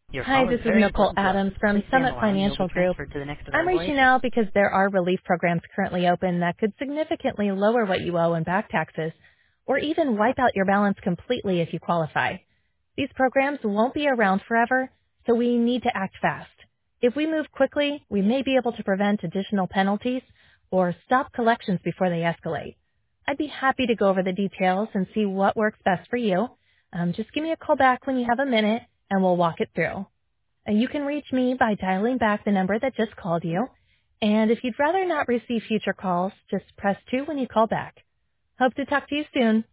Your Hi, call is this is very Nicole important to us. Adams from Please stay on the Summit line and you'll be Financial Group. transferred to the next I'm available reaching agent. out because there are relief programs currently open that could significantly lower what you owe in back taxes, or even wipe out your balance completely if you qualify. These programs won't be around forever, so we need to act fast. If we move quickly, we may be able to prevent additional penalties or stop collections before they escalate. I'd be happy to go over the details and see what works best for you. Just give me a call back when you have a minute, and we'll walk it through. You can reach me by dialing back the number that just called you. And if you'd rather not receive future calls, just press 2 when you call back. Hope to talk to you soon.